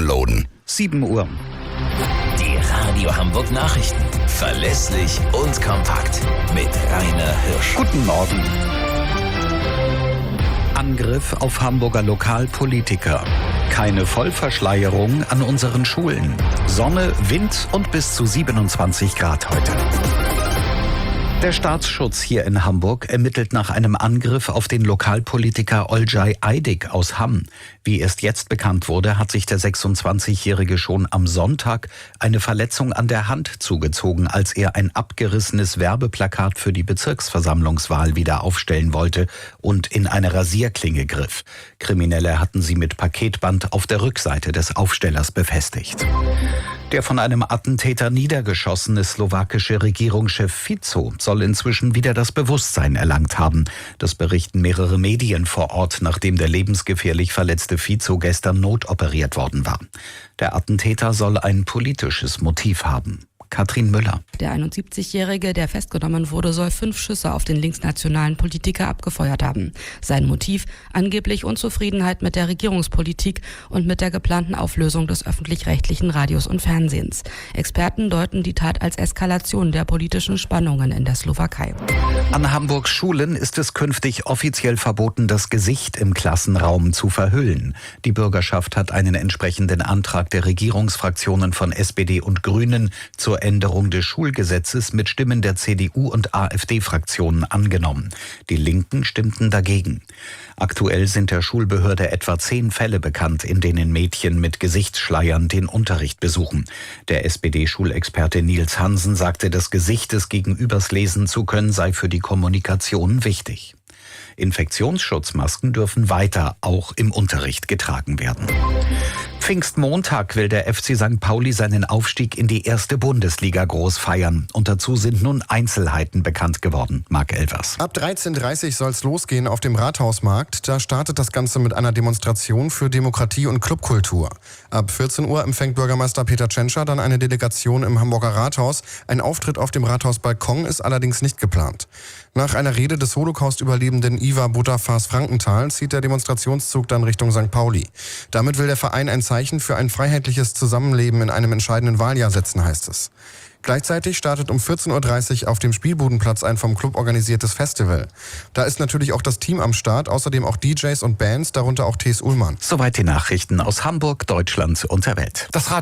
downloaden. 7 Uhr. Die Radio Hamburg Nachrichten. Verlässlich und kompakt. Mit Rainer Hirsch. Guten Morgen. Angriff auf Hamburger Lokalpolitiker. Keine Vollverschleierung an unseren Schulen. Sonne, Wind und bis zu 27 Grad heute. Der Staatsschutz hier in Hamburg ermittelt nach einem Angriff auf den Lokalpolitiker Olcay Aydik aus Hamm. Wie erst jetzt bekannt wurde, hat sich der 26-Jährige schon am Sonntag eine Verletzung an der Hand zugezogen, als er ein abgerissenes Werbeplakat für die Bezirksversammlungswahl wieder aufstellen wollte und in eine Rasierklinge griff. Kriminelle hatten sie mit Paketband auf der Rückseite des Aufstellers befestigt. Der von einem Attentäter niedergeschossene slowakische Regierungschef Fico soll inzwischen wieder das Bewusstsein erlangt haben. Das berichten mehrere Medien vor Ort, nachdem der lebensgefährlich verletzte Fico gestern notoperiert worden war. Der Attentäter soll ein politisches Motiv haben. Katrin Müller. Der 71-Jährige, der festgenommen wurde, soll 5 Schüsse auf den linksnationalen Politiker abgefeuert haben. Sein Motiv: angeblich Unzufriedenheit mit der Regierungspolitik und mit der geplanten Auflösung des öffentlich-rechtlichen Radios und Fernsehens. Experten deuten die Tat als Eskalation der politischen Spannungen in der Slowakei. An Hamburgs Schulen ist es künftig offiziell verboten, das Gesicht im Klassenraum zu verhüllen. Die Bürgerschaft hat einen entsprechenden Antrag der Regierungsfraktionen von SPD und Grünen zur Änderung des Schulgesetzes mit Stimmen der CDU- und AfD-Fraktionen angenommen. Die Linken stimmten dagegen. Aktuell sind der Schulbehörde etwa 10 Fälle bekannt, in denen Mädchen mit Gesichtsschleiern den Unterricht besuchen. Der SPD-Schulexperte Nils Hansen sagte, das Gesicht des Gegenübers lesen zu können, sei für die Kommunikation wichtig. Infektionsschutzmasken dürfen weiter auch im Unterricht getragen werden. Pfingstmontag will der FC St. Pauli seinen Aufstieg in die erste Bundesliga groß feiern. Und dazu sind nun Einzelheiten bekannt geworden. Marc Elvers. Ab 13:30 Uhr soll es losgehen auf dem Rathausmarkt. Da startet das Ganze mit einer Demonstration für Demokratie und Clubkultur. Ab 14 Uhr empfängt Bürgermeister Peter Tschentscher dann eine Delegation im Hamburger Rathaus. Ein Auftritt auf dem Rathausbalkon ist allerdings nicht geplant. Nach einer Rede des Holocaust-Überlebenden Ivar Butterfass Frankenthal zieht der Demonstrationszug dann Richtung St. Pauli. Damit will der Verein ein Zeichen für ein freiheitliches Zusammenleben in einem entscheidenden Wahljahr setzen, heißt es. Gleichzeitig startet um 14:30 Uhr auf dem Spielbudenplatz ein vom Club organisiertes Festival. Da ist natürlich auch das Team am Start, außerdem auch DJs und Bands, darunter auch T.S. Ullmann. Soweit die Nachrichten aus Hamburg, Deutschland und der Welt.